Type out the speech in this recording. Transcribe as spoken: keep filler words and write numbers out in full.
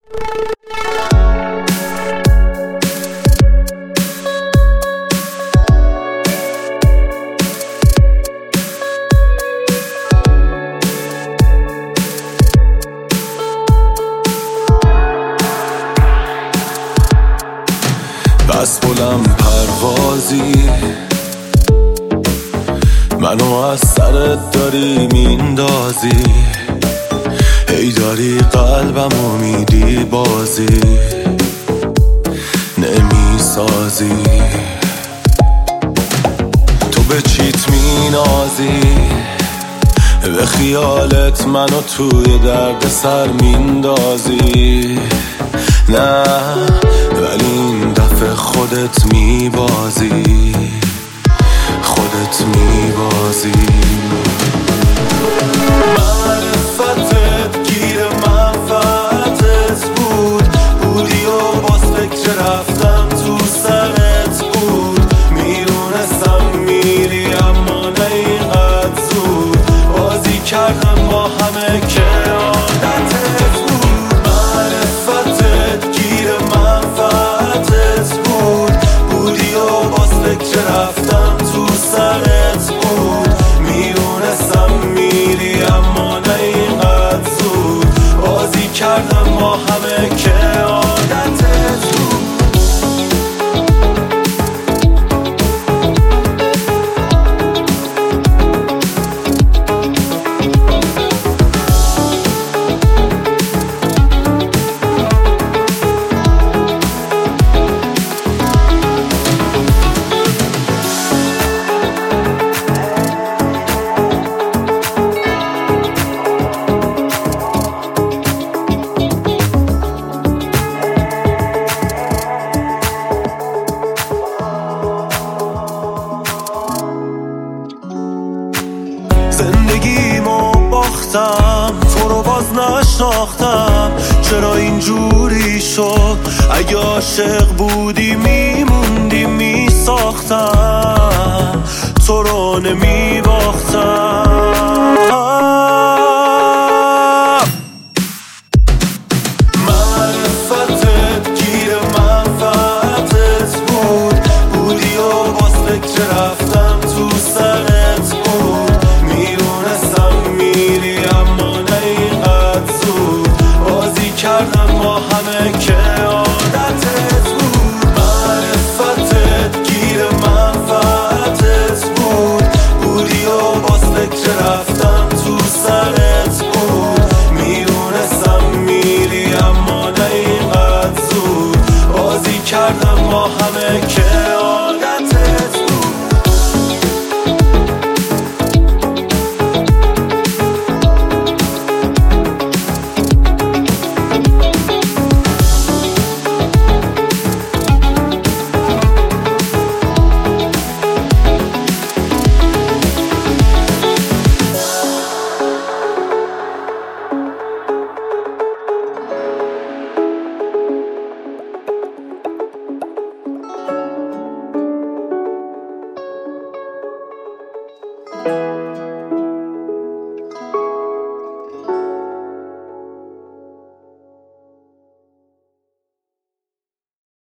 پس بلند پروازی منو از سرت داری میندازی، هی داری قلبمو میدی بازی نمیسازی. تو به چیت مینازی، به خیالت منو توی درد سر میندازی. نه ولی این دفعه خودت میبازی، خودت میبازی. معرفتت گیر منفعتت بود، بودی و باز فکر رفتن تو سرت بود. میدونستم میری اما نه اینقدر زود، بازی کردم با همه که عادتت بود. معرفتت گیر منفعتت بود، بودی و باز فکر رفتن تو سرت بود. میدونستم میری اما نه اینقدر زود، بازی کردم با همه که عادتت بود. زندگیمو باختم، تو رو باز نشناختم. چرا اینجوری شد؟ اگه عاشق بودی میموندی میساختم، تو رو نمیباختم. معرفتت گیر منفعتت بود، بودی و باز فکر رفتم تو سرت بود. میدونستم میری اما نه اینقدر زود، بازی کردم با همه که عادتت بود. معرفتت گیر منفعتت بود، بودی و باز فکر رفتم تو سرت بود. میدونستم میری اما نه اینقدر زود، بازی کردم با همه که